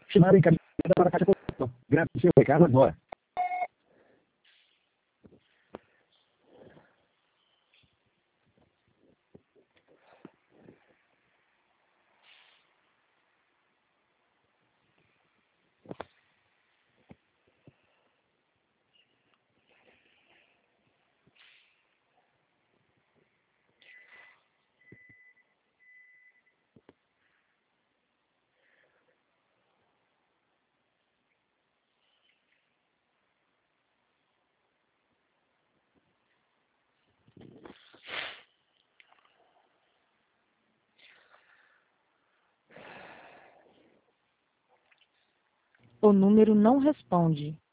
Chamada encaminhada para a caixa postal. Grave seu recado agora. O número não responde.